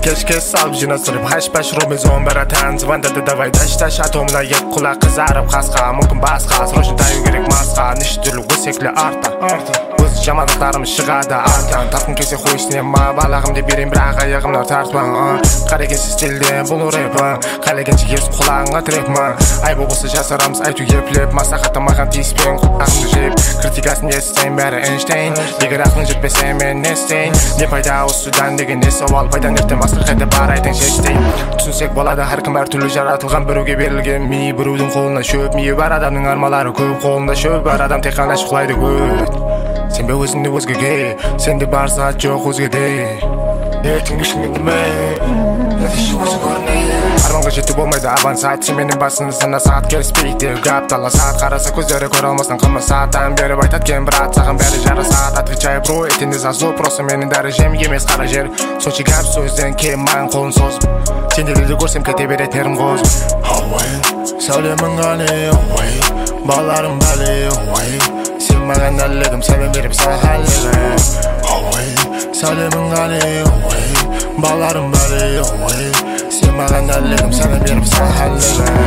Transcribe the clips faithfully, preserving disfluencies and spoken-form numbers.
кешке салып жинастырып хаш-баш ромезон баратан звондады давай даш-даш атомына еп құлақ қызарып қасқа мүмкін басқа срочно таю керек масқа неше түрлі өз секілі арта өз жамандықтарым шығады арттан тартқым келсе хуй ісіне ма балағымды берейін бірақ аяғымнан тартпаң қарекенсіз стильде бұл рэпі қалегенше ерсі құлағыңа тірепма ай болса жасарамыз айту еплеп масақаты маған тиіспең құлағымды жеп критикасын естен бәрі Эйнштейн егер ақылың жетпесе мен не істейін не пайда осыдан деген не сауал пайдан ертең басқа қайда бар айтың шештейін түсінсек болады әркім әртүрлі жаратылған біреуге берілген ми біреудің қолына шөп миы бар адамның армалары көп қолында шөп бар адам тек қана шұқылайды көт сенбе өзіңді өзгеге сенде бар сағат жоқ өзгеде ертең ешкімге білме нәтиже өзі көрінеді арманға жету болмайды авансат сен менің басыңызына сағат келіспейді гаптала сағат қараса көздері көре алмастан қылма сағаттан беріп айтады кен брат саған бәрі жарасады отвечай бро это не за зло просто менің дәрежем емес қара жер сочи гап сөзден кем маған қолын созып сендерді көрсем кете береді терім қозып ауай сәулемің ғали ауай балаларым бәле ауай сен маған әлегім сәлем беріп сағалегім ауай сәулемің ғали ауай балаларым бәле ауай сен маған әлегім сәлем беріп сағалегім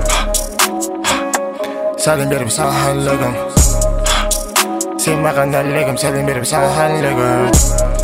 сәлем беріп сағалегім сен маған әлегім сәлем беріп сағалегім